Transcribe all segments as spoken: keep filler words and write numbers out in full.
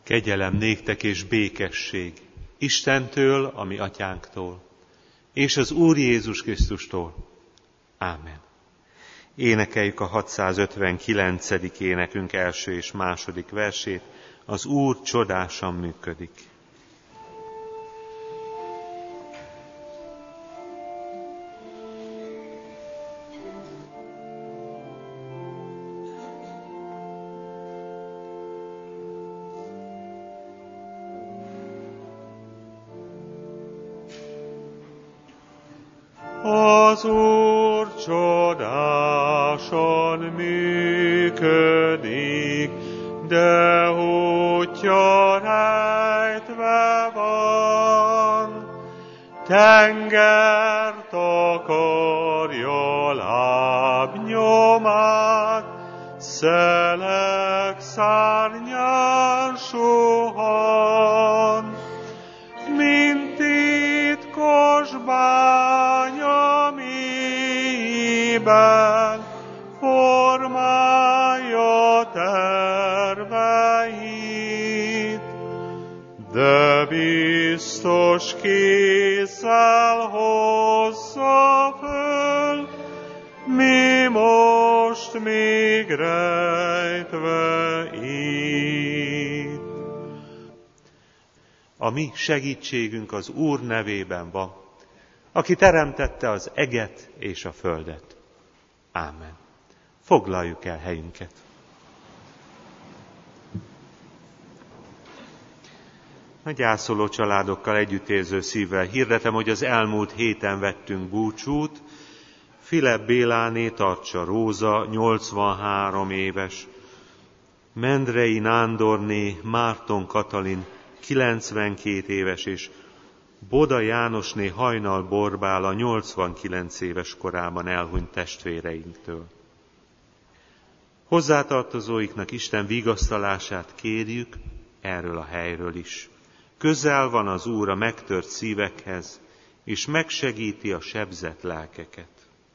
Kegyelem néktek és békesség Istentől, a mi atyánktól, és az Úr Jézus Krisztustól. Ámen. Énekeljük a hatszázötvenkilencedik énekünk első és második versét. Az Úr csodásan működik. Az Úr csodásan működik, de útja rejtve van. Tengert akarja lábnyomát, szelek szárnyán suhan, mint titkos bánya mélyében formálja terveit, de biztos kézzel hozza föl, mi most még rejtve itt. A mi segítségünk az Úr nevében van, aki teremtette az eget és a földet. Ámen. Foglaljuk el helyünket. A gyászoló családokkal együttérző szívvel hirdetem, hogy az elmúlt héten vettünk búcsút. Filip Béláné Tarcsa Róza, nyolcvanhárom éves, Mendrei Nándorné Márton Katalin, kilencvenkét éves, és Boda Jánosné Hajnal Borbála nyolcvankilenc éves korában elhunyt testvéreinktől. Hozzátartozóiknak Isten vigasztalását kérjük erről a helyről is. Közel van az Úr a megtört szívekhez, és megsegíti a sebzett lelkeket.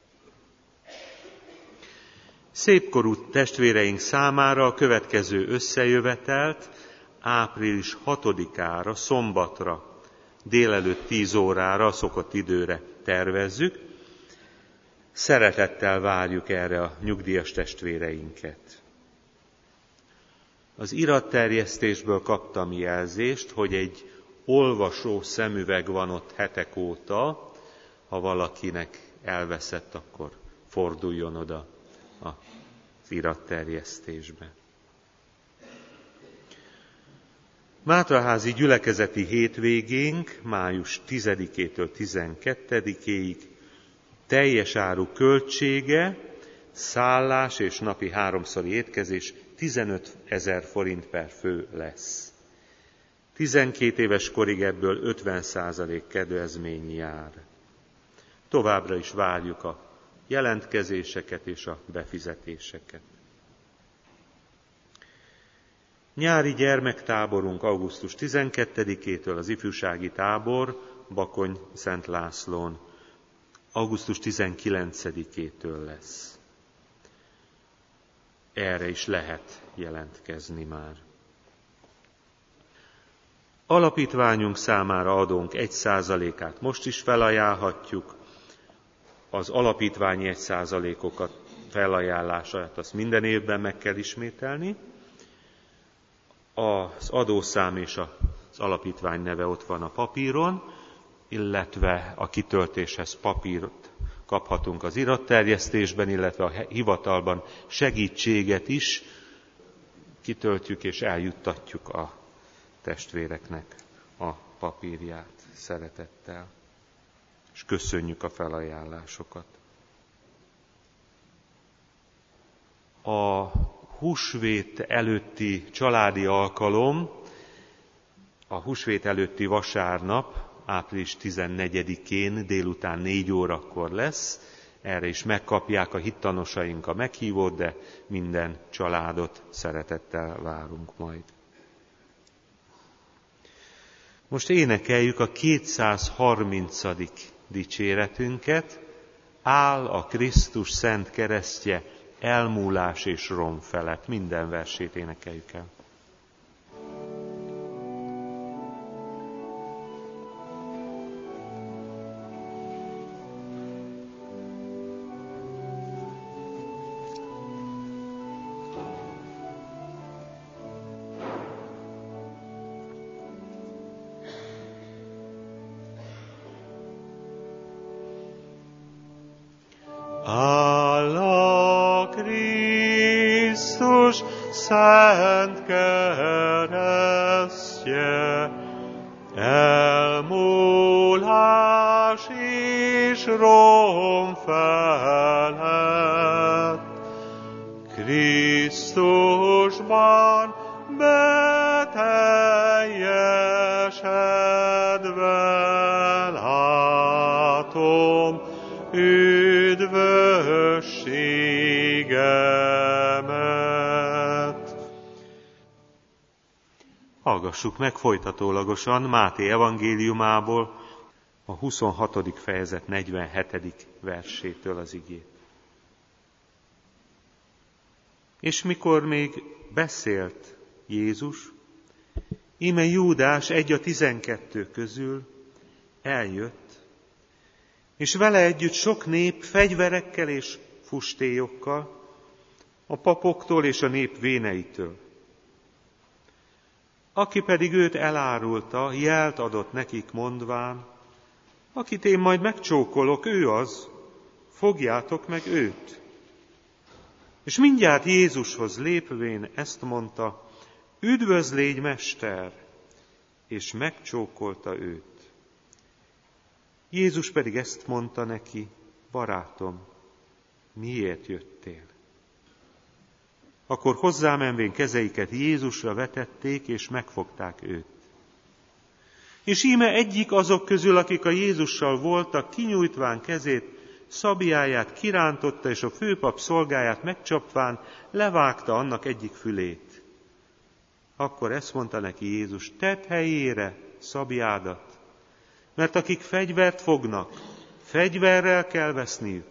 Szépkorú testvéreink számára a következő összejövetelt április hatodikára, szombatra, délelőtt tíz órára, a szokott időre tervezzük. Szeretettel várjuk erre a nyugdíjas testvéreinket. Az iratterjesztésből kaptam jelzést, hogy egy olvasó szemüveg van ott hetek óta. Ha valakinek elveszett, akkor forduljon oda az iratterjesztésbe. Mátraházi gyülekezeti hétvégénk május tizedikétől tizenkettedikéig teljes áru költsége, szállás és napi háromszori étkezés tizenöt ezer forint per fő lesz. tizenkét éves korig ebből ötven százalék kedvezmény jár. Továbbra is várjuk a jelentkezéseket és a befizetéseket. Nyári gyermektáborunk augusztus tizenkettedikétől, az ifjúsági tábor Bakony Szent Lászlón augusztus tizenkilencedikétől lesz. Erre is lehet jelentkezni már. Alapítványunk számára adónk egy százalékát most is felajánlhatjuk. Az alapítványi egy százalékokat felajánlását azt minden évben meg kell ismételni. Az adószám és az alapítvány neve ott van a papíron, illetve a kitöltéshez papírt kaphatunk az iratterjesztésben, illetve a hivatalban segítséget is kitöltjük és eljuttatjuk a testvéreknek a papírját szeretettel. És köszönjük a felajánlásokat. A húsvét előtti családi alkalom a húsvét előtti vasárnap, április tizennegyedikén délután négy órakor lesz. Erre is megkapják a hittanosaink a meghívót, de minden családot szeretettel várunk majd. Most énekeljük a kétszázharmincadik dicséretünket. Áll a Krisztus szent keresztje, elmúlás és rom felett. Minden versét énekeljük el. Áll Krisztus szent keresztje, elmúlás és rom felett, Krisztusban beteljesedve látom üdvösségemet. Hallgassuk meg folytatólagosan Máté evangéliumából a huszonhatodik fejezet negyvenhetedik versétől az igét. És mikor még beszélt Jézus, íme Júdás, egy a tizenkettő közül eljött, és vele együtt sok nép fegyverekkel és fustélyokkal, a papoktól és a nép véneitől. Aki pedig őt elárulta, jelt adott nekik mondván, akit én majd megcsókolok, ő az, fogjátok meg őt. És mindjárt Jézushoz lépvén ezt mondta, üdvözlégy, Mester, és megcsókolta őt. Jézus pedig ezt mondta neki, barátom, miért jöttél? Akkor hozzámenvén kezeiket Jézusra vetették, és megfogták őt. És íme egyik azok közül, akik a Jézussal voltak, kinyújtván kezét, szabiáját kirántotta, és a főpap szolgáját megcsapván levágta annak egyik fülét. Akkor ezt mondta neki Jézus, tedd helyére szabiádat, mert akik fegyvert fognak, fegyverrel kell veszniük.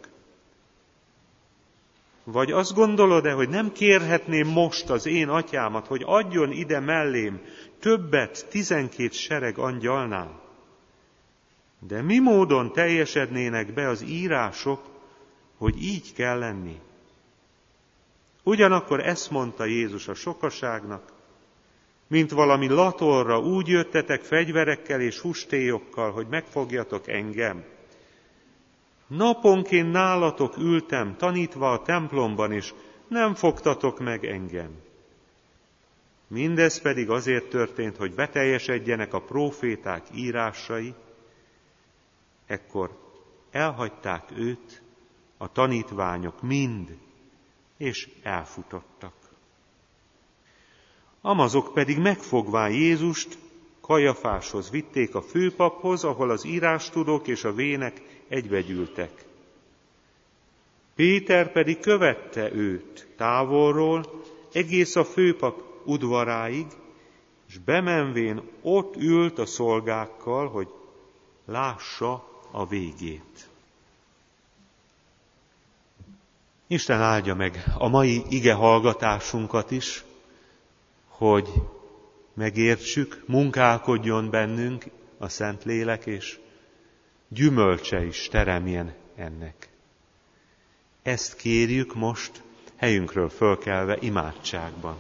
Vagy azt gondolod-e, hogy nem kérhetném most az én atyámat, hogy adjon ide mellém többet tizenkét sereg angyalnál? De mi módon teljesednének be az írások, hogy így kell lenni? Ugyanakkor ezt mondta Jézus a sokaságnak, mint valami latorra úgy jöttetek fegyverekkel és hustélyokkal, hogy megfogjatok engem. Naponként nálatok ültem, tanítva a templomban, és nem fogtatok meg engem. Mindez pedig azért történt, hogy beteljesedjenek a próféták írásai. Ekkor elhagyták őt a tanítványok mind, és elfutottak. Amazok pedig megfogván Jézust Kajafáshoz vitték, a főpaphoz, ahol az írástudók és a vének egybegyűltek. Péter pedig követte őt távolról egész a főpap udvaráig, és bemenvén ott ült a szolgákkal, hogy lássa a végét. Isten áldja meg a mai ige hallgatásunkat is, hogy megértsük, munkálkodjon bennünk a Szentlélek, és gyümölcse is teremjen ennek. Ezt kérjük most helyünkről fölkelve imádságban.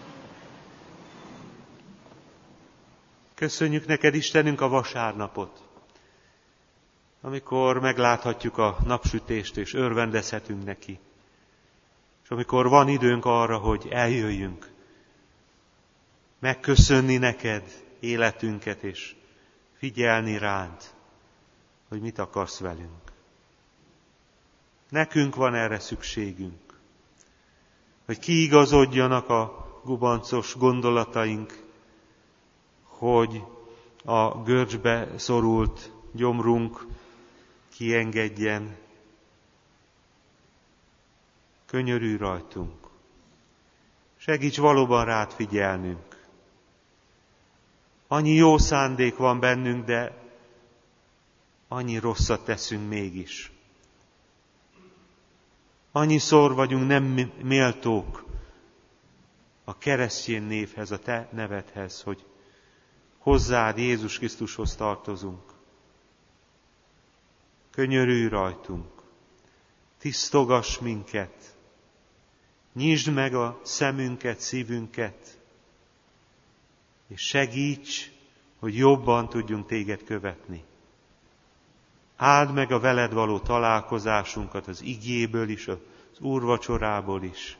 Köszönjük neked, Istenünk, a vasárnapot, amikor megláthatjuk a napsütést, és örvendezhetünk neki. És amikor van időnk arra, hogy eljöjjünk, megköszönni neked életünket, és figyelni rád, hogy mit akarsz velünk. Nekünk van erre szükségünk, hogy kiigazodjanak a gubancos gondolataink, hogy a görcsbe szorult gyomrunk kiengedjen. Könyörülj rajtunk. Segíts valóban rád figyelnünk. Annyi jó szándék van bennünk, de annyi rosszat teszünk mégis. Annyiszor vagyunk nem méltók a keresztény névhez, a te nevedhez, hogy hozzád, Jézus Krisztushoz tartozunk. Könyörülj rajtunk, tisztogass minket, nyisd meg a szemünket, szívünket, és segíts, hogy jobban tudjunk téged követni. Áld meg a veled való találkozásunkat az igéből is, az úrvacsorából is.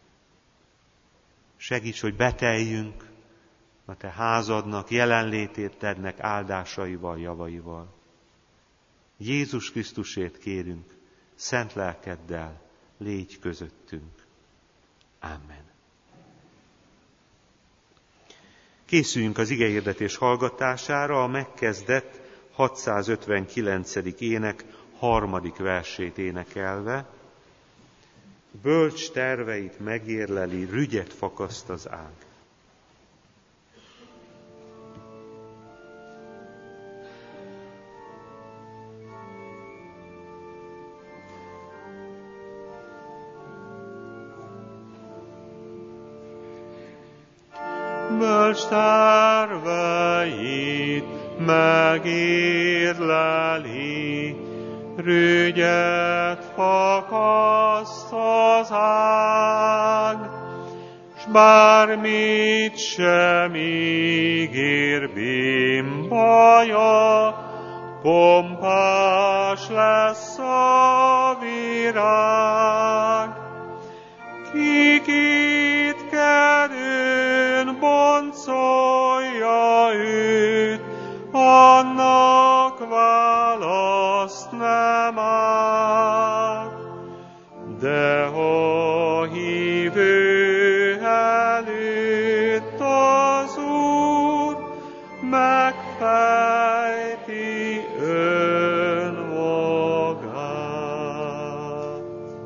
Segíts, hogy beteljünk a te házadnak, jelenlétét tednek áldásaival, javaival. Jézus Krisztusért kérünk, szent lelkeddel légy közöttünk. Amen. Készüljünk az igehirdetés hallgatására, a megkezdett hatszázötvenkilencedik ének harmadik versét énekelve. Bölcs terveit megérleli, rügyet fakaszt az ág. Bölcs terveit megérleli, rügyet fakaszt az ág, s bármit sem ígér bimbaja, pompás lesz a virág. Ki kétkedőn boncolja őt, annak választ nem áll. De ha hívő előtt az Úr megfejti önmagát.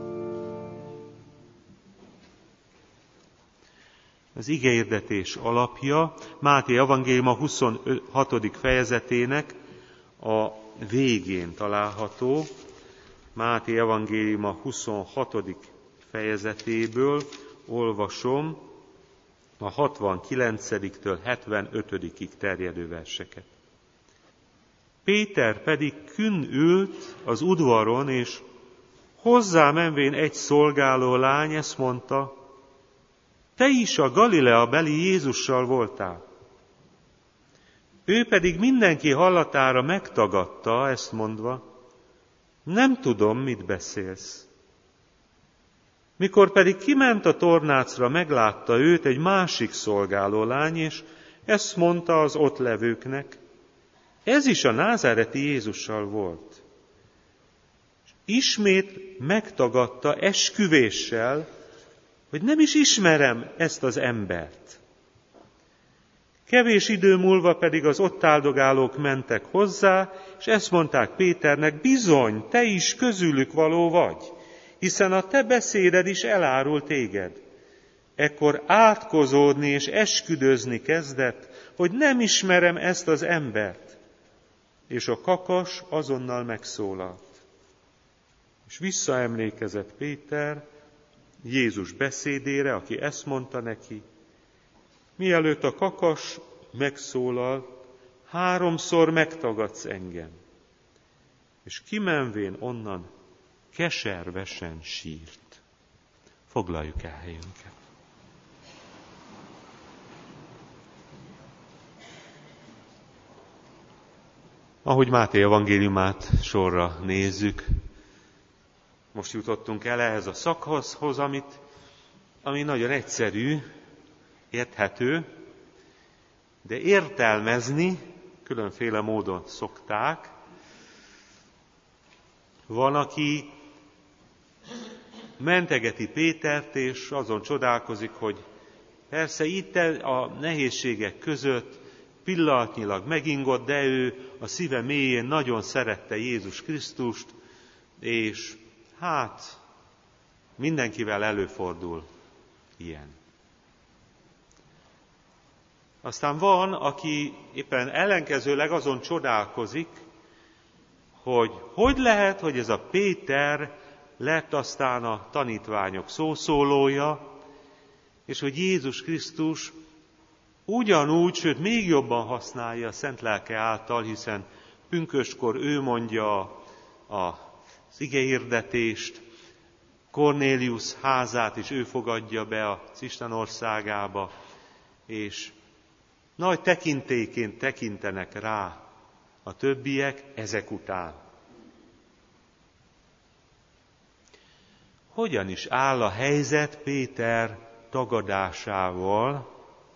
Az igehirdetés alapja Máté evangéliuma huszonhatodik fejezetének a végén található. Máté evangéliuma huszonhatodik fejezetéből olvasom a hatvankilencediktől hetvenötödikig terjedő verseket. Péter pedig künn ült az udvaron, és hozzá menvén egy szolgáló lány ezt mondta: te is a Galilea beli Jézussal voltál. Ő pedig mindenki hallatára megtagadta, ezt mondva: nem tudom, mit beszélsz. Mikor pedig kiment a tornácra, meglátta őt egy másik szolgáló lány, és ezt mondta az ott levőknek: ez is a názáreti Jézussal volt. Ismét megtagadta esküvéssel, hogy nem is ismerem ezt az embert. Kevés idő múlva pedig az ott áldogálók mentek hozzá, és ezt mondták Péternek: bizony, te is közülük való vagy, hiszen a te beszéded is elárul téged. Ekkor átkozódni és esküdözni kezdett, hogy nem ismerem ezt az embert. És a kakas azonnal megszólalt. És visszaemlékezett Péter Jézus beszédére, aki ezt mondta neki: mielőtt a kakas megszólal, háromszor megtagadsz engem. És kimenvén onnan keservesen sírt. Foglaljuk el helyünket. Ahogy Máté evangéliumát sorra nézzük, most jutottunk el ehhez a szakaszhoz, amit, ami nagyon egyszerű, érthető, de értelmezni különféle módon szokták. Van, aki mentegeti Pétert, és azon csodálkozik, hogy persze itt a nehézségek között pillanatnyilag megingott, de ő a szíve mélyén nagyon szerette Jézus Krisztust, és hát mindenkivel előfordul ilyen. Aztán van, aki éppen ellenkezőleg azon csodálkozik, hogy hogy lehet, hogy ez a Péter lett aztán a tanítványok szószólója, és hogy Jézus Krisztus ugyanúgy, sőt még jobban használja a Szent Lelke által, hiszen pünköstkor ő mondja az igehirdetést, Kornélius házát is ő fogadja be az Isten országába, és nagy tekintélyként tekintenek rá a többiek ezek után. hogyan is áll a helyzet Péter tagadásával.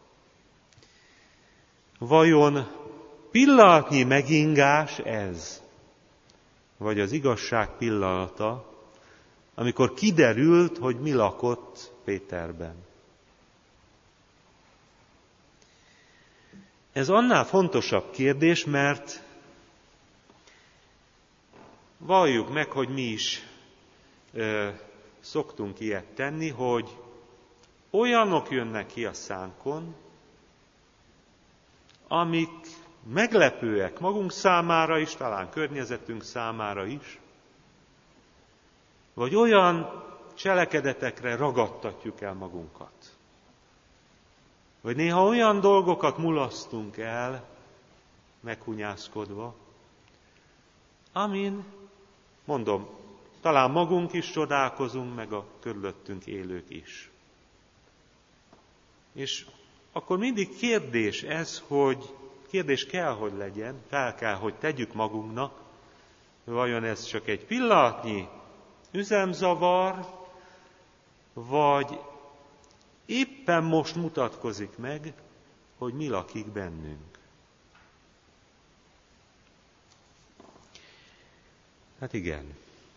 Vajon pillanatnyi megingás ez, vagy az igazság pillanata, amikor kiderült, hogy mi lakott Péterben? Ez annál fontosabb kérdés, mert valljuk meg, hogy mi is ö, szoktunk ilyet tenni, hogy olyanok jönnek ki a szánkon, amik meglepőek magunk számára is, talán környezetünk számára is, vagy olyan cselekedetekre ragadtatjuk el magunkat. Vagy néha olyan dolgokat mulasztunk el, meghunyászkodva, amin, mondom, talán magunk is csodálkozunk, meg a körülöttünk élők is. És akkor mindig kérdés ez, hogy kérdés kell, hogy legyen, fel kell, hogy tegyük magunknak, vajon ez csak egy pillanatnyi üzemzavar, vagy éppen most mutatkozik meg, hogy mi lakik bennünk. Hát igen.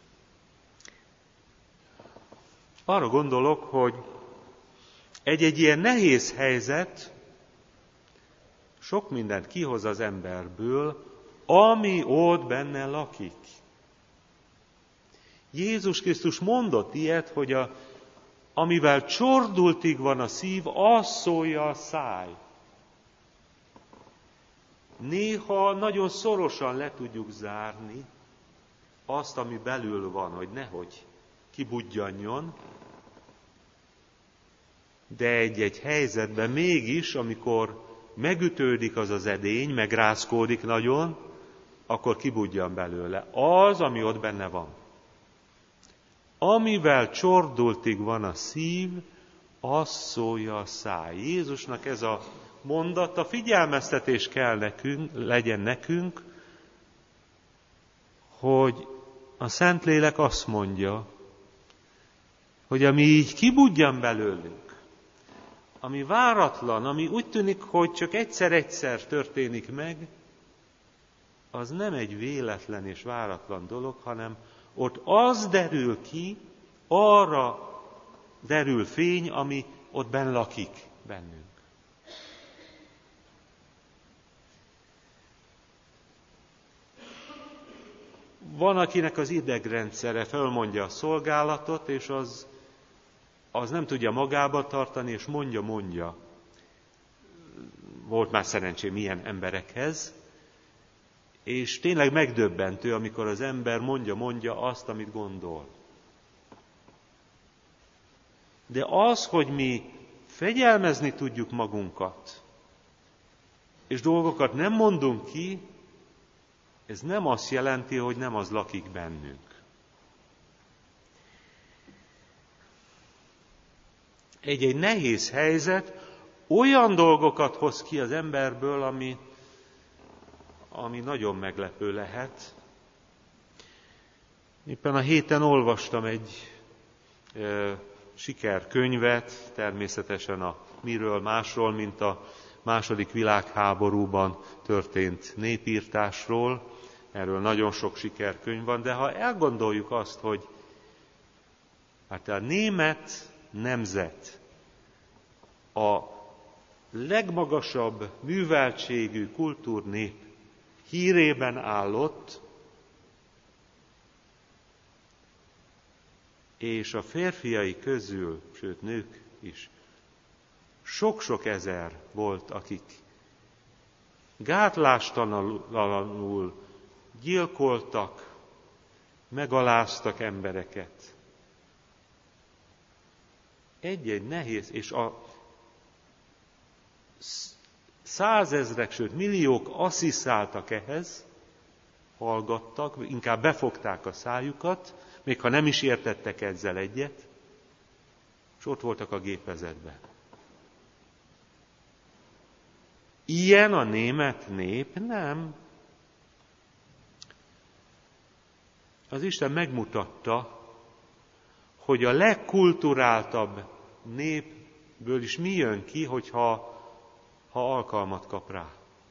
Arra gondolok, hogy egy-egy ilyen nehéz helyzet sok mindent kihoz az emberből, ami ott benne lakik. Jézus Krisztus mondott ilyet, hogy a, amivel csordultig van a szív, az szólja a száj. Néha nagyon szorosan le tudjuk zárni azt, ami belül van, hogy nehogy kibudjanjon, de egy-egy helyzetben mégis, amikor megütődik az az edény, megrázkódik nagyon, akkor kibudjan belőle az, ami ott benne van. Amivel csordultig van a szív, az szólja a száj. Jézusnak ez a mondata, figyelmeztetés kell nekünk, legyen nekünk, hogy a Szentlélek azt mondja, hogy ami így kibudjan belőlünk, ami váratlan, ami úgy tűnik, hogy csak egyszer-egyszer történik meg, az nem egy véletlen és váratlan dolog, hanem ott az derül ki, arra derül fény, ami ott benn lakik bennünk. Van, akinek az idegrendszere felmondja a szolgálatot, és az, az nem tudja magába tartani, és mondja-mondja. Volt már szerencsém ilyen emberekhez, és tényleg megdöbbentő, amikor az ember mondja-mondja azt, amit gondol. De az, hogy mi fegyelmezni tudjuk magunkat, és dolgokat nem mondunk ki, ez nem azt jelenti, hogy nem az lakik bennünk. Egy-egy nehéz helyzet olyan dolgokat hoz ki az emberből, ami, ami nagyon meglepő lehet. Éppen a héten olvastam egy e, sikerkönyvet, természetesen a miről másról, mint a második világháborúban történt népírtásról. Erről nagyon sok sikerkönyv van, de ha elgondoljuk azt, hogy hát a német nemzet a legmagasabb műveltségű kultúrnép hírében állott, és a férfiai közül, sőt nők is, sok-sok ezer volt, akik gátlástalanul gyilkoltak, megaláztak embereket. Egy-egy nehéz, és a százezrek, sőt milliók asszisztáltak ehhez, hallgattak, inkább befogták a szájukat, még ha nem is értettek ezzel egyet, és ott voltak a gépezetben. Ilyen a német nép? Nem. Az Isten megmutatta, hogy a legkulturáltabb népből is mi jön ki, hogyha ha alkalmat kap rá.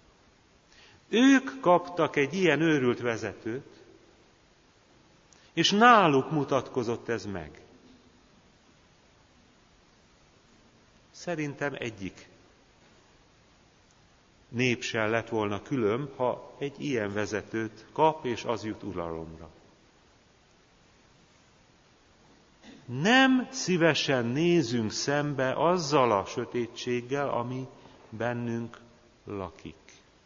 Ők kaptak egy ilyen őrült vezetőt, és náluk mutatkozott ez meg. Szerintem egyik nép sem lett volna különb, ha egy ilyen vezetőt kap, és az jut uralomra. Nem szívesen nézünk szembe azzal a sötétséggel, ami bennünk lakik.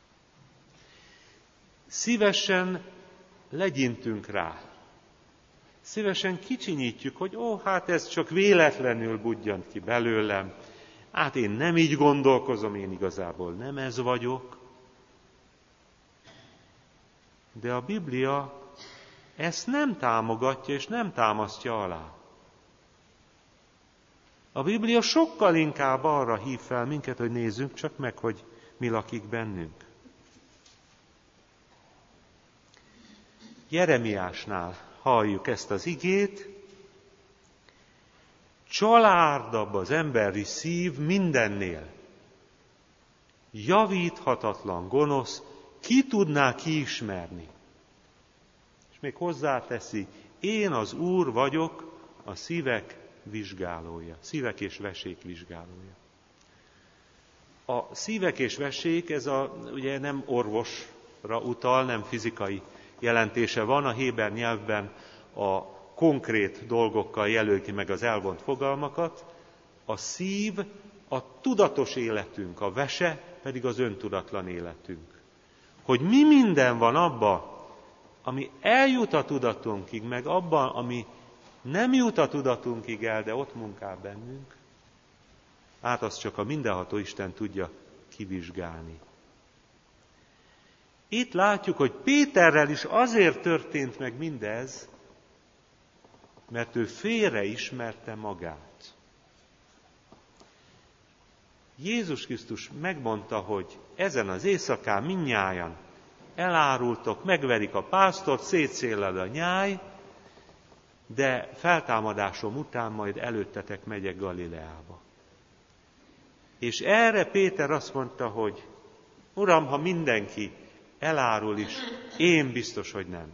Szívesen legyintünk rá. Szívesen kicsinyítjük, hogy ó, hát ez csak véletlenül budjant ki belőlem. Hát én nem így gondolkozom, én igazából nem ez vagyok. De a Biblia ezt nem támogatja és nem támasztja alá. A Biblia sokkal inkább arra hív fel minket, hogy nézzünk csak meg, hogy mi lakik bennünk. Jeremiásnál halljuk ezt az igét, csalárdabb az emberi szív mindennél. Javíthatatlan gonosz, ki tudná kiismerni? És még hozzáteszi, én az Úr vagyok, a szívek vizsgálója, szívek és vesék vizsgálója. A szívek és vesék, ez a, ugye nem orvosra utal, nem fizikai jelentése van, a héber nyelvben a konkrét dolgokkal jelöl ki meg az elvont fogalmakat, a szív a tudatos életünk, a vese pedig az öntudatlan életünk. Hogy mi minden van abban, ami eljut a tudatunkig, meg abban, ami nem jut a tudatunkig el, de ott munkál bennünk, hát azt csak a mindenható Isten tudja kivizsgálni. Itt látjuk, hogy Péterrel is azért történt meg mindez, mert ő félreismerte magát. Jézus Krisztus megmondta, hogy ezen az éjszakán mindnyájan elárultok, megverik a pásztort, szétszéled a nyáj, de feltámadásom után majd előttetek megyek Galileába. És erre Péter azt mondta, hogy Uram, ha mindenki elárul is, én biztos, hogy nem.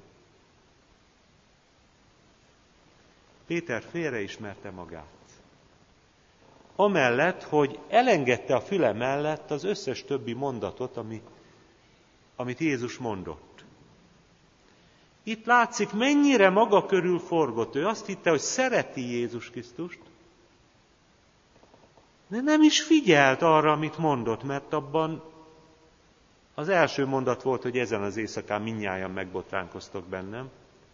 Péter félreismerte magát. Amellett, hogy elengedte a füle mellett az összes többi mondatot, ami, amit Jézus mondott. Itt látszik, mennyire maga körül forgott. Ő azt hitte, hogy szereti Jézus Krisztust, de nem is figyelt arra, amit mondott, mert abban az első mondat volt, hogy ezen az éjszakán mindnyájan megbotránkoztok bennem.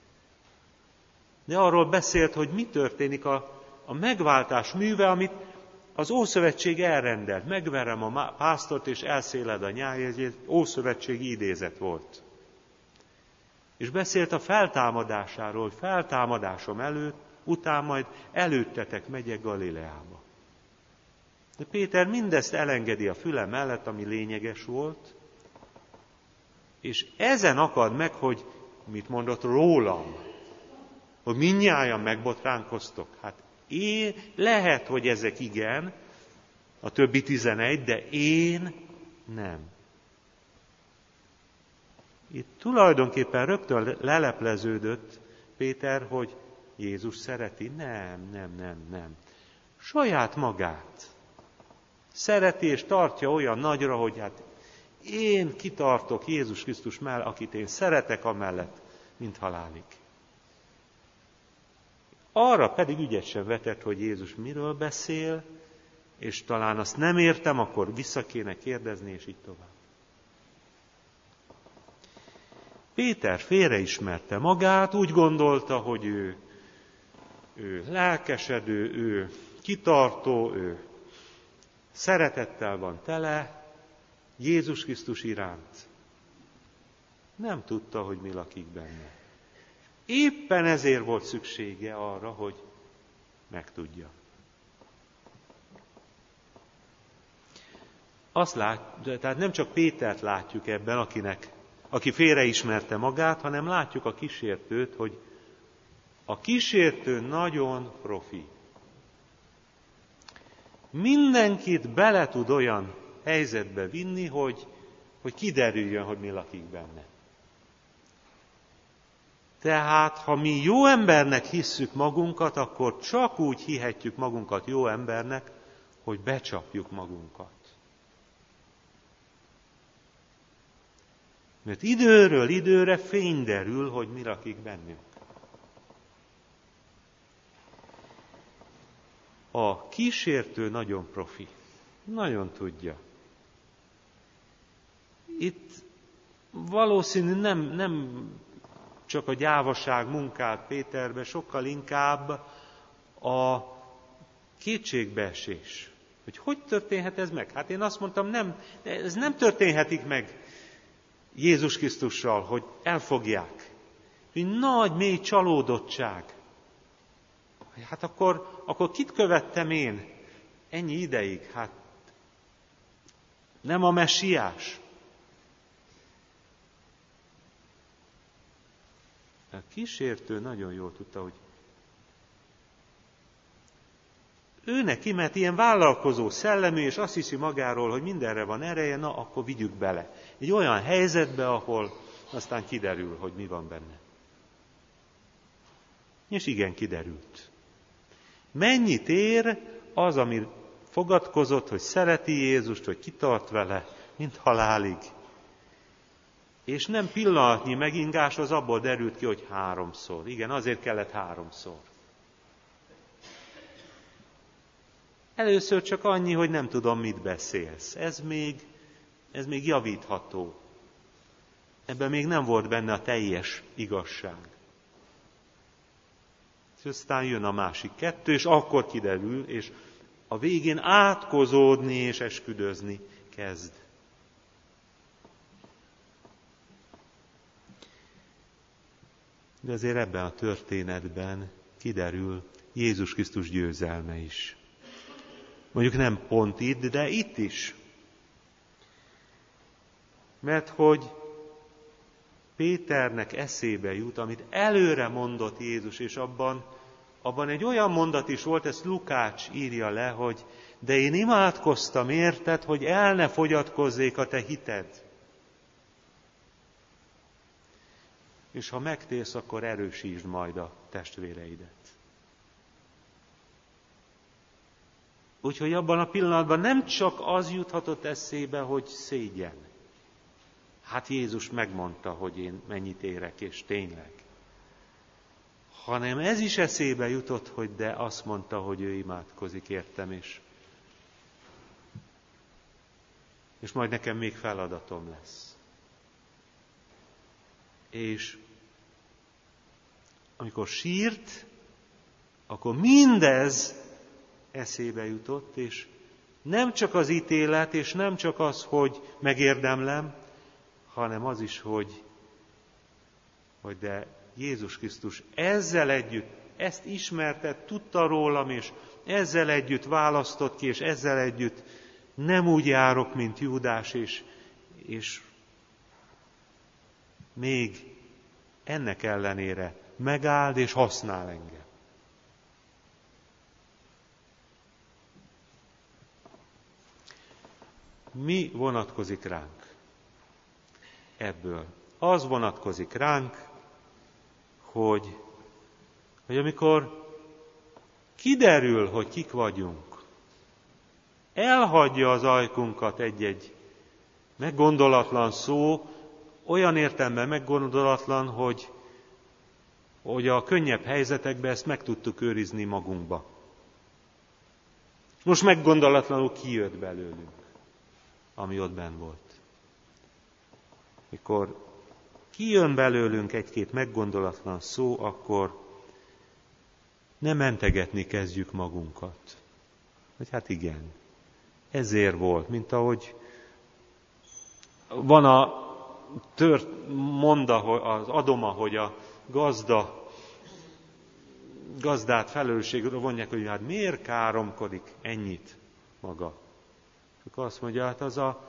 De arról beszélt, hogy mi történik a, a megváltás műve, amit az Ószövetség elrendelt. Megverem a pásztort, és elszéled a nyáj, ez egy ószövetségi idézet volt. És beszélt a feltámadásáról, hogy feltámadásom előtt, után majd előttetek megyek Galileába. De Péter mindezt elengedi a füle mellett, ami lényeges volt, és ezen akad meg, hogy mit mondott rólam, hogy mindnyájan megbotránkoztok. Hát én, lehet, hogy ezek igen, a többi tizenegy, de én nem. Itt tulajdonképpen rögtön lelepleződött Péter, hogy Jézus szereti. Nem, nem, nem, nem. Saját magát szereti és tartja olyan nagyra, hogy hát én kitartok Jézus Krisztus mellett, akit én szeretek amellett, mint halálig. Arra pedig ügyet sem vetett, hogy Jézus miről beszél, és talán azt nem értem, akkor vissza kéne kérdezni, és így tovább. Péter félreismerte magát, úgy gondolta, hogy ő, ő lelkesedő, ő kitartó, ő szeretettel van tele Jézus Krisztus iránt. Nem tudta, hogy mi lakik benne. Éppen ezért volt szüksége arra, hogy megtudja. Azt lát, tehát nem csak Pétert látjuk ebben, akinek, aki félreismerte magát, hanem látjuk a kísértőt, hogy A kísértő nagyon profi. Mindenkit bele tud olyan helyzetbe vinni, hogy, hogy kiderüljön, hogy mi lakik benne. Tehát, ha mi jó embernek hisszük magunkat, akkor csak úgy hihetjük magunkat jó embernek, hogy becsapjuk magunkat. Mert időről időre fény derül, hogy mi lakik bennünk. A kísértő nagyon profi. Nagyon tudja. Itt valószínű nem, nem csak a gyávaság munkált Péterbe, sokkal inkább a kétségbeesés. Hogy hogy történhet ez meg? Hát én azt mondtam, nem, ez nem történhetik meg Jézus Krisztussal, hogy elfogják. Egy nagy, mély csalódottság. Hát akkor, akkor kit követtem én ennyi ideig? Hát nem a messiás. A kísértő nagyon jól tudta, hogy ő neki, mert ilyen vállalkozó szellemű, és azt hiszi magáról, hogy mindenre van ereje, na akkor vigyük bele. Egy olyan helyzetbe, ahol aztán kiderül, hogy mi van benne. És igen, kiderült. Mennyit ér az, ami fogadkozott, hogy szereti Jézust, hogy kitart vele, mint halálig. És nem pillanatnyi megingás, az abból derült ki, hogy háromszor. Igen, azért kellett háromszor. Először csak annyi, hogy nem tudom, mit beszélsz. Ez még, ez még javítható. Ebben még nem volt benne a teljes igazság. És aztán jön a másik kettő, és akkor kiderül, és a végén átkozódni és esküdözni kezd. De azért ebben a történetben kiderül Jézus Krisztus győzelme is. Mondjuk nem pont itt, de itt is. Mert hogy Péternek eszébe jut, amit előre mondott Jézus, és abban, abban egy olyan mondat is volt, ezt Lukács írja le, hogy de én imádkoztam érted, hogy el ne fogyatkozzék a te hited. És ha megtérsz, akkor erősítsd majd a testvéreidet. Úgyhogy abban a pillanatban nem csak az juthatott eszébe, hogy szégyen. Hát Jézus megmondta, hogy én mennyit érek, és tényleg. Hanem ez is eszébe jutott, hogy de azt mondta, hogy ő imádkozik értem, és, és majd nekem még feladatom lesz. És amikor sírt, akkor mindez eszébe jutott, és nem csak az ítélet, és nem csak az, hogy megérdemlem, hanem az is, hogy, hogy de Jézus Krisztus ezzel együtt, ezt ismerte, tudta rólam, és ezzel együtt választott ki, és ezzel együtt nem úgy járok, mint Júdás, és, és még ennek ellenére megáld és használ engem. Mi vonatkozik ránk ebből? Az vonatkozik ránk, hogy, hogy amikor kiderül, hogy kik vagyunk, elhagyja az ajkunkat egy-egy meggondolatlan szó, olyan értelemben meggondolatlan, hogy, hogy a könnyebb helyzetekben ezt meg tudtuk őrizni magunkba. Most meggondolatlanul kijött belőlünk, ami ott benn volt. Mikor kijön belőlünk egy-két meggondolatlan szó, akkor ne mentegetni kezdjük magunkat. Hogy hát igen, ezért volt, mint ahogy van a tört monda, az adoma, hogy a gazda, gazdát felelősségre vonják, hogy hát miért káromkodik ennyit maga. Akkor azt mondja, hát az a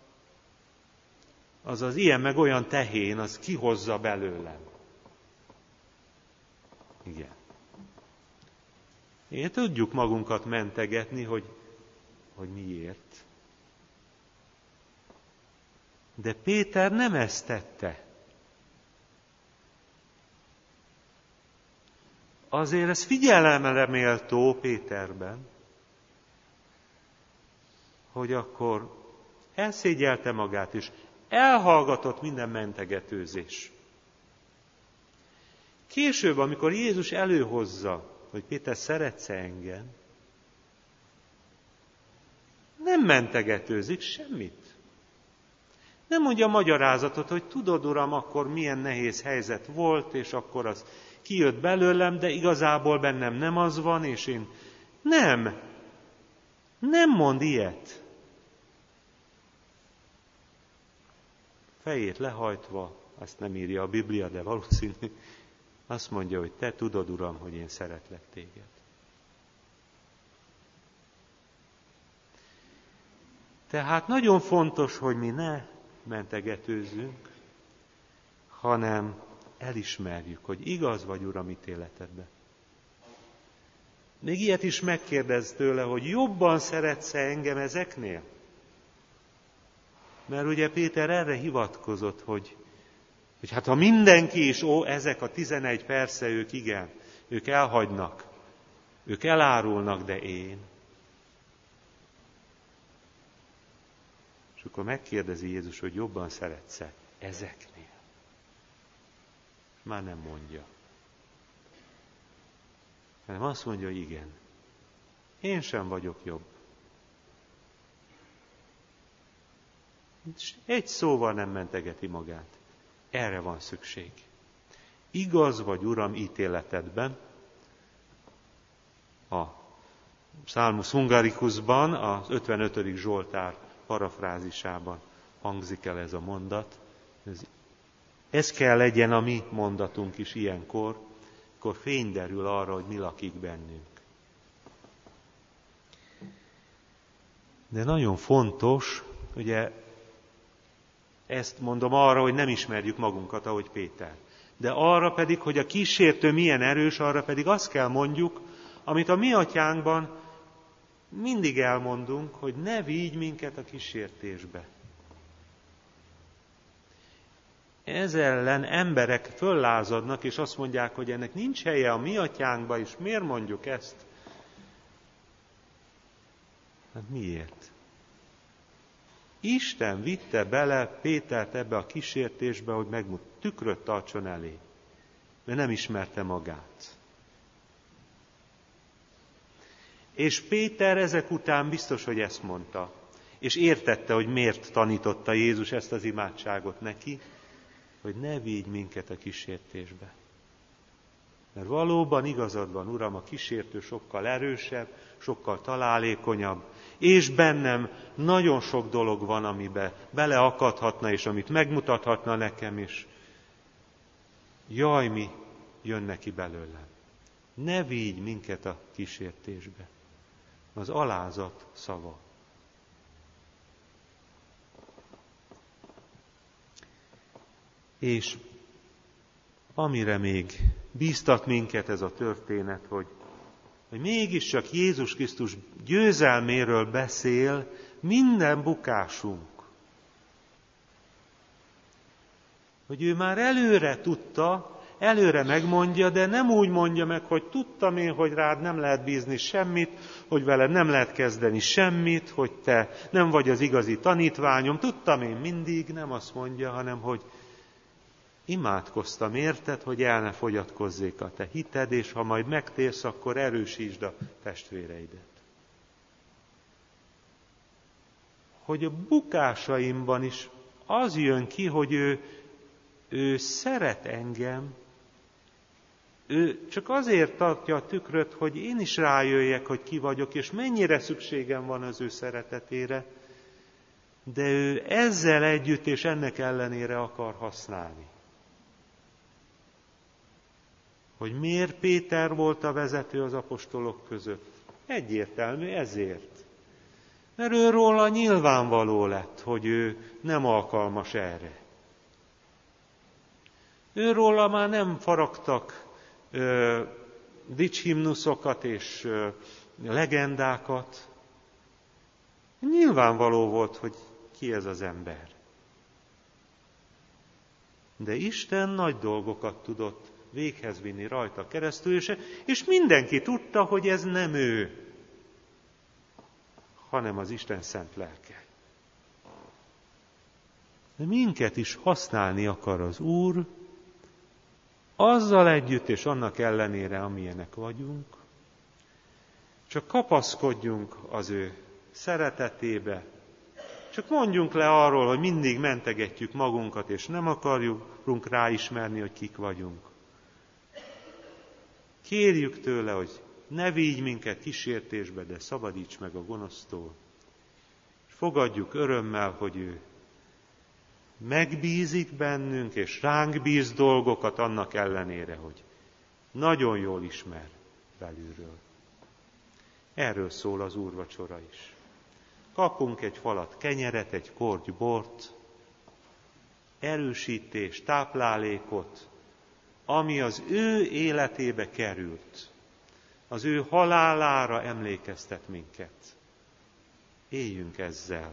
az az ilyen meg olyan tehén, az kihozza belőlem. Igen. Én tudjuk magunkat mentegetni, hogy, hogy miért. De Péter nem ezt tette. Azért ez figyelemre méltó Péterben, hogy akkor elszégyelte magát, és elhallgatott minden mentegetőzés. Később, amikor Jézus előhozza, hogy Péter, szeretsz engem, nem mentegetőzik semmit. Nem mondja magyarázatot, hogy tudod, Uram, akkor milyen nehéz helyzet volt, és akkor az kijött belőlem, de igazából bennem nem az van, és én nem. Nem mond ilyet. Fejét lehajtva, ezt nem írja a Biblia, de valószínű, azt mondja, hogy te tudod, Uram, hogy én szeretlek téged. Tehát nagyon fontos, hogy mi ne mentegetőzzünk, hanem elismerjük, hogy igaz vagy, Uram, ítéletedben. Még ilyet is megkérdez tőle, hogy jobban szeretsz-e engem ezeknél? Mert ugye Péter erre hivatkozott, hogy, hogy hát ha mindenki is, ó, ezek a tizenegy persze, ők igen, ők elhagynak, ők elárulnak, de én. És akkor megkérdezi Jézus, hogy jobban szeretsz-e ezeknél? Már nem mondja. Hanem azt mondja, hogy igen. Én sem vagyok jobb. Egy szóval nem mentegeti magát. Erre van szükség. Igaz vagy, Uram, ítéletedben, a Psalmus Hungaricusban, az ötvenötödik Zsoltár parafrázisában hangzik el ez a mondat. Ez, ez kell legyen a mi mondatunk is ilyenkor, akkor fény derül arra, hogy mi lakik bennünk. De nagyon fontos, ugye ezt mondom arra, hogy nem ismerjük magunkat, ahogy Péter. De arra pedig, hogy a kísértő milyen erős, arra pedig azt kell mondjuk, amit a mi atyánkban mindig elmondunk, hogy ne vigy minket a kísértésbe. Ez ellen emberek föllázadnak, és azt mondják, hogy ennek nincs helye a mi atyánkban, és miért mondjuk ezt? Hát miért? Isten vitte bele Pétert ebbe a kísértésbe, hogy megmut, tükröt tartson elé, mert nem ismerte magát. És Péter ezek után biztos, hogy ezt mondta, és értette, hogy miért tanította Jézus ezt az imádságot neki, hogy ne vigy minket a kísértésbe. Mert valóban igazad van, Uram, a kísértő sokkal erősebb, sokkal találékonyabb, és bennem nagyon sok dolog van, amiben beleakadhatna, és amit megmutathatna nekem is. Jaj, mi jön neki belőlem. Ne vigy minket a kísértésbe. Az alázat szava. És amire még bíztat minket ez a történet, hogy, hogy mégiscsak Jézus Krisztus győzelméről beszél minden bukásunk. Hogy ő már előre tudta, előre megmondja, de nem úgy mondja meg, hogy tudtam én, hogy rád nem lehet bízni semmit, hogy veled nem lehet kezdeni semmit, hogy te nem vagy az igazi tanítványom. Tudtam én mindig, nem azt mondja, hanem hogy imádkoztam érted, hogy el ne fogyatkozzék a te hited, és ha majd megtérsz, akkor erősítsd a testvéreidet. Hogy a bukásaimban is az jön ki, hogy ő, ő szeret engem, ő csak azért tartja a tükröt, hogy én is rájöjjek, hogy ki vagyok, és mennyire szükségem van az ő szeretetére, de ő ezzel együtt és ennek ellenére akar használni. Hogy miért Péter volt a vezető az apostolok között? Egyértelmű, ezért. Mert őróla nyilvánvaló lett, hogy ő nem alkalmas erre. Őróla már nem faragtak ö, dicshimnuszokat és ö, legendákat. Nyilvánvaló volt, hogy ki ez az ember. De Isten nagy dolgokat tudott véghez vinni rajta keresztül, és, és mindenki tudta, hogy ez nem ő, hanem az Isten szent lelke. De minket is használni akar az Úr, azzal együtt és annak ellenére, amilyenek vagyunk, csak kapaszkodjunk az ő szeretetébe, csak mondjunk le arról, hogy mindig mentegetjük magunkat, és nem akarjuk ráismerni, hogy kik vagyunk. Kérjük tőle, hogy ne vigy minket kísértésbe, de szabadíts meg a gonosztól. És fogadjuk örömmel, hogy ő megbízik bennünk, és ránk bíz dolgokat annak ellenére, hogy nagyon jól ismer belülről. Erről szól az úrvacsora is. Kapunk egy falat kenyeret, egy korty bort, erősítést, táplálékot, ami az ő életébe került, az ő halálára emlékeztet minket. Éljünk ezzel.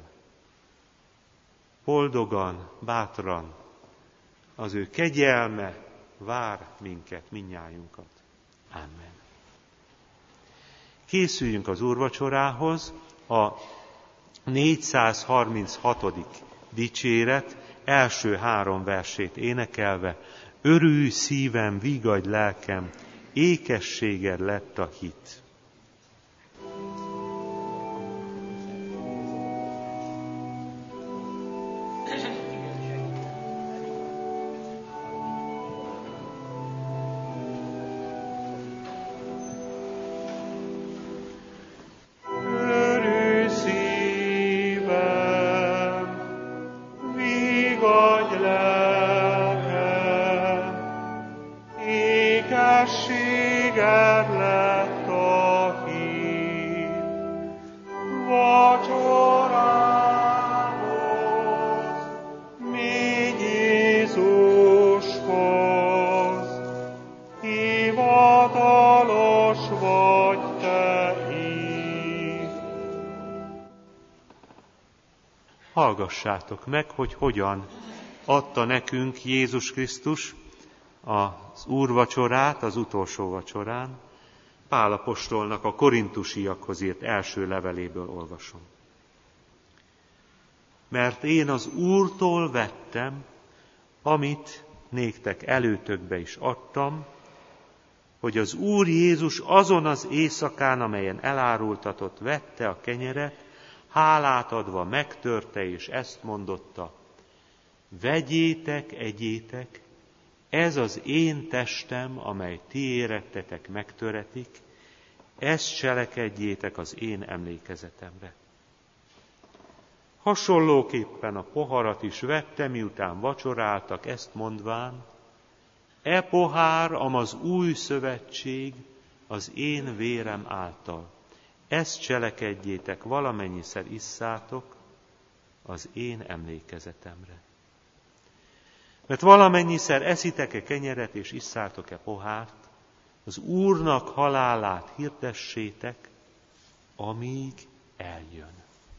Boldogan, bátran, az ő kegyelme vár minket, mindnyájunkat. Amen. Készüljünk az úrvacsorához, a négyszázharminchatodik dicséret első három versét énekelve: örülj szívem, vigadj lelkem, ékességed lett a hit. Hallgassátok meg, hogy hogyan adta nekünk Jézus Krisztus az úrvacsorát, az utolsó vacsorán. Pál apostolnak a korintusiakhoz írt első leveléből olvasom. Mert én az Úrtól vettem, amit néktek előtökbe is adtam, hogy az Úr Jézus azon az éjszakán, amelyen elárultatott, vette a kenyeret, hálát adva megtörte, és ezt mondotta: vegyétek, egyétek, ez az én testem, amely ti érettetek megtöretik, ezt cselekedjétek az én emlékezetemre. Hasonlóképpen a poharat is vette, miután vacsoráltak, ezt mondván: e pohár, am az új szövetség az én vérem által. Ezt cselekedjétek, valamennyiszer isszátok az én emlékezetemre. Mert valamennyiszer eszitek-e kenyeret és isszátok-e pohárt, az Úrnak halálát hirdessétek, amíg eljön.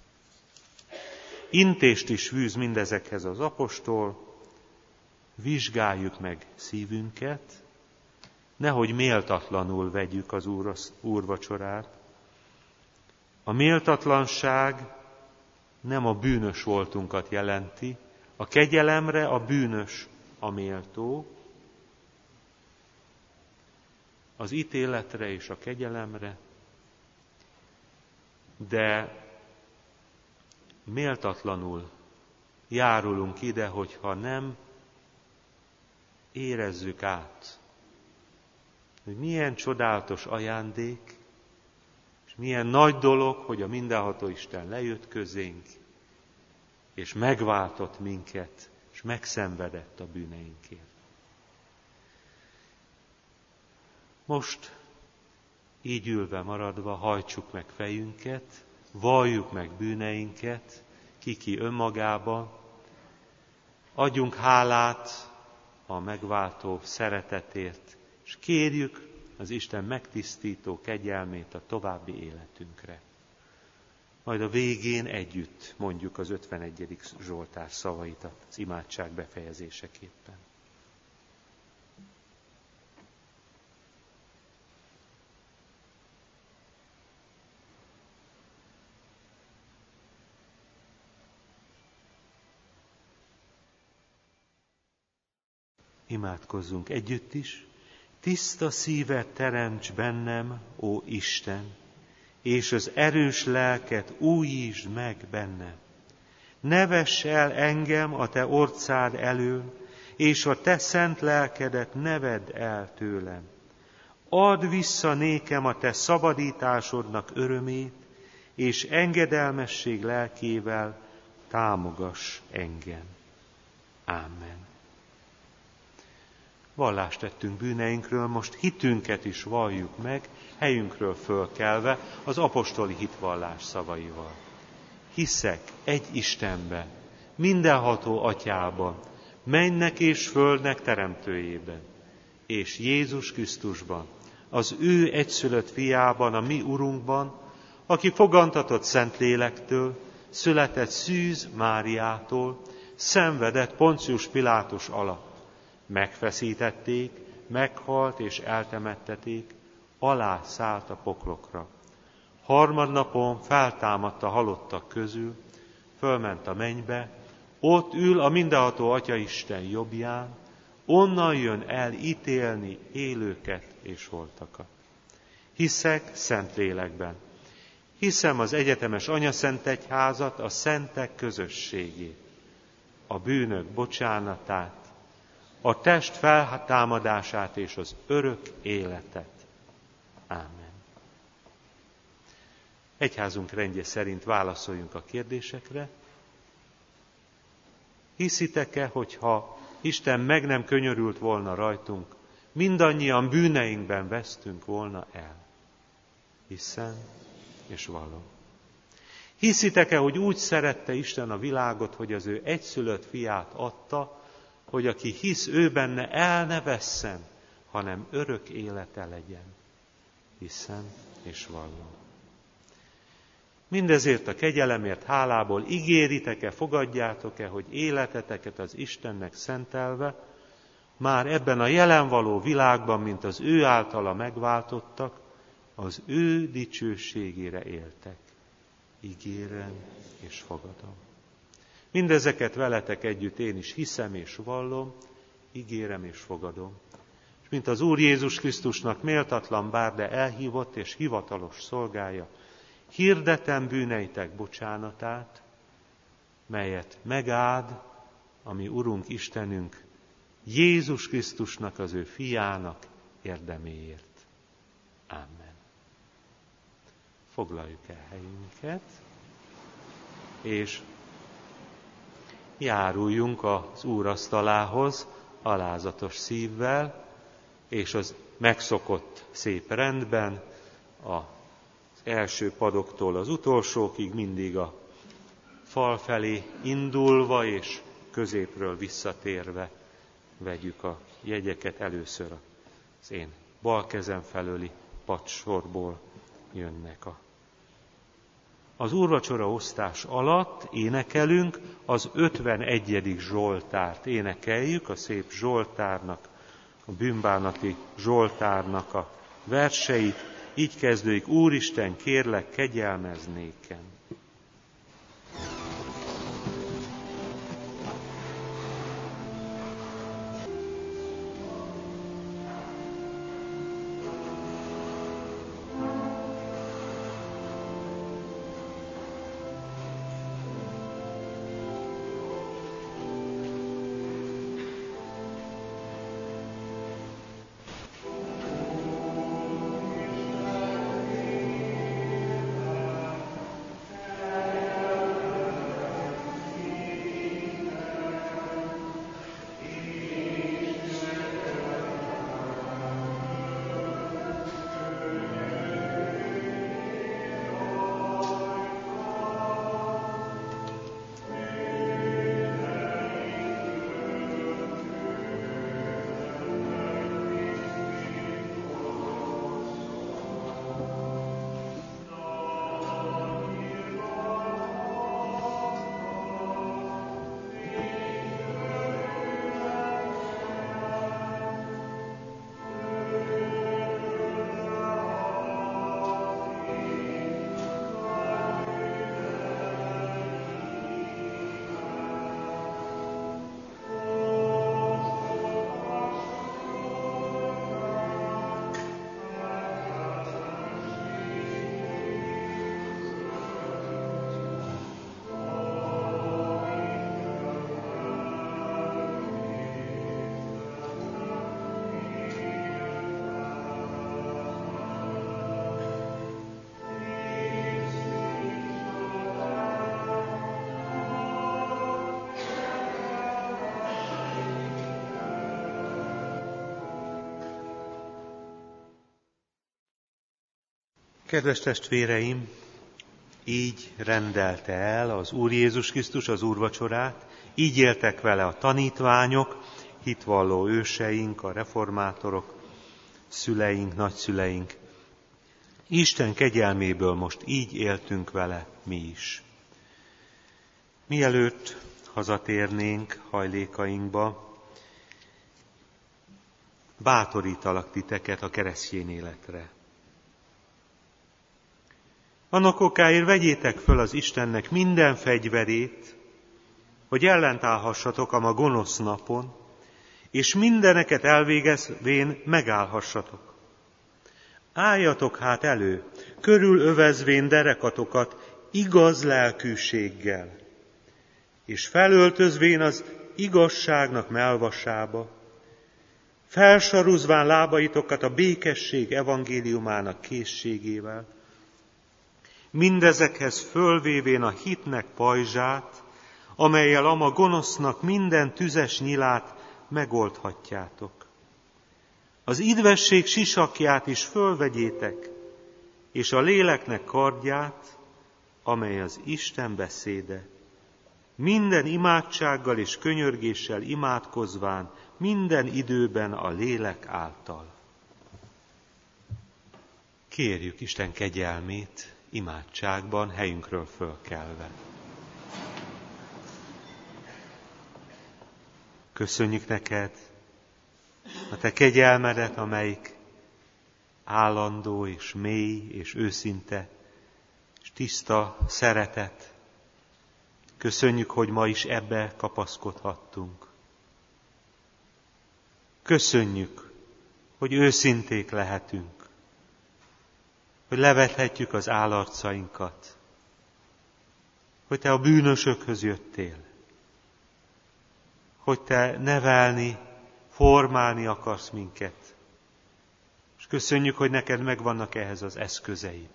Intést is fűz mindezekhez az apostol: vizsgáljuk meg szívünket, nehogy méltatlanul vegyük az úr, úrvacsorát. A méltatlanság nem a bűnös voltunkat jelenti, a kegyelemre a bűnös a méltó, az ítéletre és a kegyelemre, de méltatlanul járulunk ide, hogyha nem érezzük át, hogy milyen csodálatos ajándék, és milyen nagy dolog, hogy a mindenható Isten lejött közénk, és megváltott minket, és megszenvedett a bűneinkért. Most így ülve maradva hajtsuk meg fejünket, valljuk meg bűneinket, ki-ki önmagába, adjunk hálát a megváltó szeretetért és kérjük az Isten megtisztító kegyelmét a további életünkre. Majd a végén együtt mondjuk az ötvenegyedik Zsoltár szavait az imádság befejezéseképpen. Imádkozzunk együtt is. Tiszta szívet teremts bennem, ó Isten, és az erős lelket újítsd meg bennem. Ne vess el engem a te orcád elől, és a te szent lelkedet ne vedd el tőlem. Add vissza nékem a te szabadításodnak örömét, és engedelmesség lelkével támogass engem. Ámen. Vallást tettünk bűneinkről, most hitünket is valljuk meg, helyünkről fölkelve az apostoli hitvallás szavaival. Hiszek egy Istenbe, mindenható Atyában, mennek és földnek teremtőjében, és Jézus Krisztusban, az ő egyszülött fiában, a mi Urunkban, aki fogantatott Szentlélektől, született Szűz Máriától, szenvedett Poncius Pilátus alatt, megfeszítették, meghalt és eltemetteték, alá szállt a poklokra. Harmadnapon feltámadt a halottak közül, fölment a mennybe, ott ül a mindenható Atyaisten jobbján, onnan jön el ítélni élőket és holtakat. Hiszek Szentlélekben. Hiszem az egyetemes anyaszentegyházat, a szentek közösségét, a bűnök bocsánatát, a test feltámadását és az örök életet. Ámen. Egyházunk rendje szerint válaszoljunk a kérdésekre. Hiszitek-e, hogyha Isten meg nem könyörült volna rajtunk, mindannyian bűneinkben vesztünk volna el? Hiszem és vallom. Hiszitek-e, hogy úgy szerette Isten a világot, hogy az ő egyszülött fiát adta, hogy aki hisz ő benne, el ne vesszen, hanem örök élete legyen? Hiszem és vallom. Mindezért a kegyelemért hálából ígéritek-e, fogadjátok-e, hogy életeteket az Istennek szentelve, már ebben a jelen való világban, mint az ő általa megváltottak, az ő dicsőségére éltek. Ígérem és fogadom. Mindezeket veletek együtt én is hiszem és vallom, ígérem és fogadom. És mint az Úr Jézus Krisztusnak méltatlan bár, de elhívott és hivatalos szolgája, hirdetem bűneitek bocsánatát, melyet megáld a mi Urunk Istenünk, Jézus Krisztusnak, az ő fiának érdeméért. Amen. Foglaljuk el helyünket, és járuljunk az úrasztalához alázatos szívvel, és az megszokott szép rendben, az első padoktól az utolsókig mindig a fal felé indulva és középről visszatérve vegyük a jegyeket. Először az én bal kezem felőli padsorból jönnek a Az úrvacsora osztás alatt énekelünk az ötvenegyedik Zsoltárt. Énekeljük a szép Zsoltárnak, a bűnbánati Zsoltárnak a verseit. Így kezdődik: Úristen, kérlek, kegyelmezz nékem. Kedves testvéreim, így rendelte el az Úr Jézus Krisztus az úrvacsorát, így éltek vele a tanítványok, hitvalló őseink, a reformátorok, szüleink, nagyszüleink. Isten kegyelméből most így éltünk vele mi is. Mielőtt hazatérnénk hajlékainkba, bátorítalak titeket a keresztény életre. Annak okáért vegyétek föl az Istennek minden fegyverét, hogy ellentállhassatok a ma gonosz napon, és mindeneket elvégezvén megállhassatok. Álljatok hát elő, körülövezvén derekatokat igaz lelkűséggel, és felöltözvén az igazságnak melvasába, felsaruzván lábaitokat a békesség evangéliumának készségével, mindezekhez fölvévén a hitnek pajzsát, amellyel ama gonosznak minden tüzes nyilát megoldhatjátok. Az idvesség sisakját is fölvegyétek, és a léleknek kardját, amely az Isten beszéde. Minden imádsággal és könyörgéssel imádkozván, minden időben a lélek által. Kérjük Isten kegyelmét imádságban, helyünkről fölkelve. Köszönjük neked a te kegyelmedet, amelyik állandó és mély és őszinte és tiszta szeretet. Köszönjük, hogy ma is ebbe kapaszkodhattunk. Köszönjük, hogy őszinték lehetünk, hogy levethetjük az állarcainkat, hogy te a bűnösökhöz jöttél, hogy te nevelni, formálni akarsz minket. És köszönjük, hogy neked megvannak ehhez az eszközeid.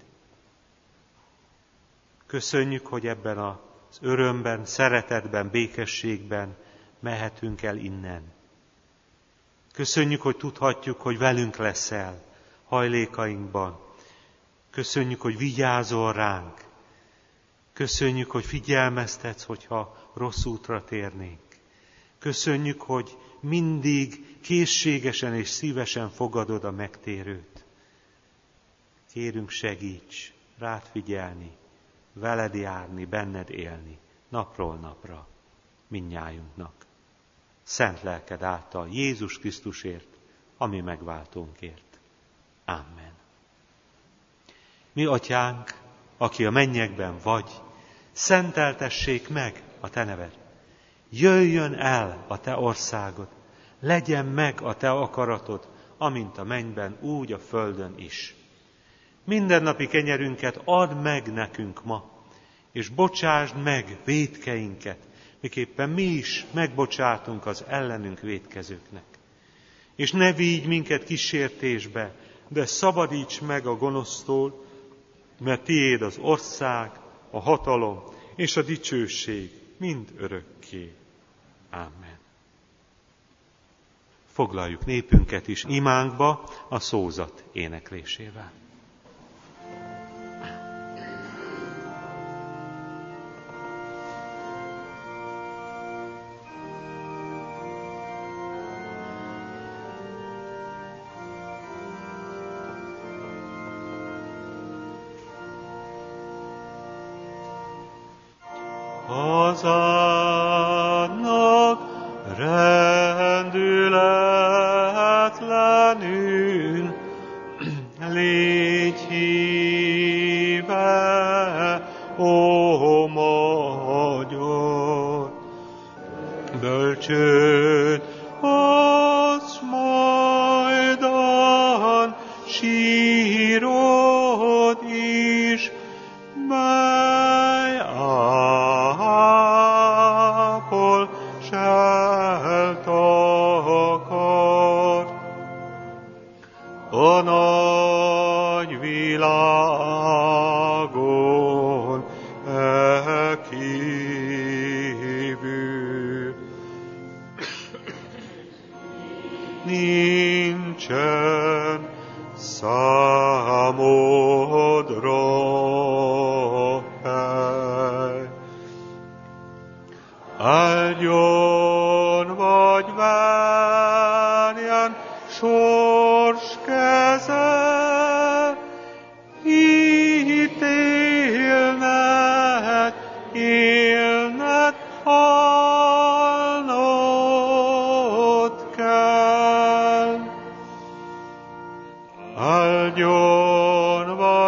Köszönjük, hogy ebben az örömben, szeretetben, békességben mehetünk el innen. Köszönjük, hogy tudhatjuk, hogy velünk leszel hajlékainkban. Köszönjük, hogy vigyázol ránk. Köszönjük, hogy figyelmeztetsz, hogyha rossz útra térnénk. Köszönjük, hogy mindig készségesen és szívesen fogadod a megtérőt. Kérünk, segíts rád figyelni, veled járni, benned élni, napról napra, mindnyájunknak. Szent lelked által, Jézus Krisztusért, ami megváltónkért. Amen. Mi, Atyánk, aki a mennyekben vagy, szenteltessék meg a te neved. Jöjjön el a te országod, legyen meg a te akaratod, amint a mennyben, úgy a földön is. Mindennapi kenyerünket add meg nekünk ma, és bocsásd meg vétkeinket, miképpen mi is megbocsátunk az ellenünk vétkezőknek. És ne vigy minket kísértésbe, de szabadíts meg a gonosztól, mert tiéd az ország, a hatalom és a dicsőség mind örökké. Amen. Foglaljuk népünket is imánkba a szózat éneklésével. Hazádnak rendületlenül légy híve, ó magyar, bölcsőd az majdan sírod is, mely ápol seltakar. A nagy világon e kívül nincsen számod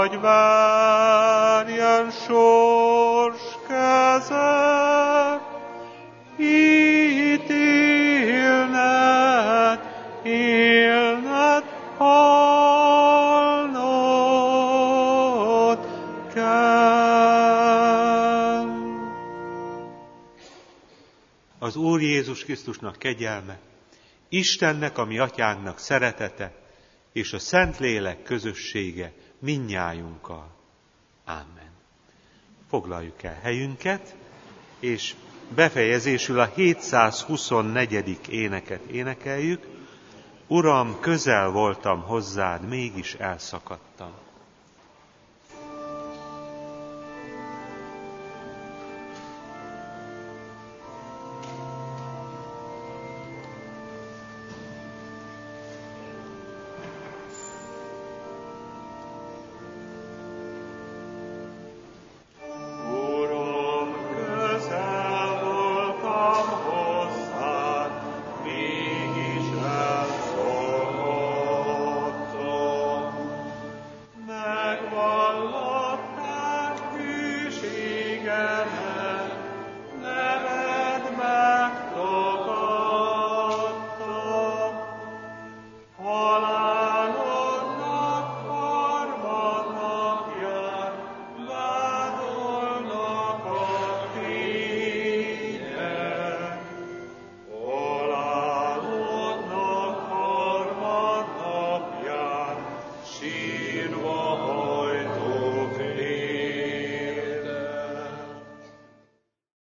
vagy várján sors keze, ítélned, élned, halnod kell. Az Úr Jézus Krisztusnak kegyelme, Istennek, a mi atyánknak szeretete, és a Szentlélek közössége mindnyájunkkal. Amen. Foglaljuk el helyünket, és befejezésül a hétszázhuszonnegyedik éneket énekeljük. Uram, közel voltam hozzád, mégis elszakadtam.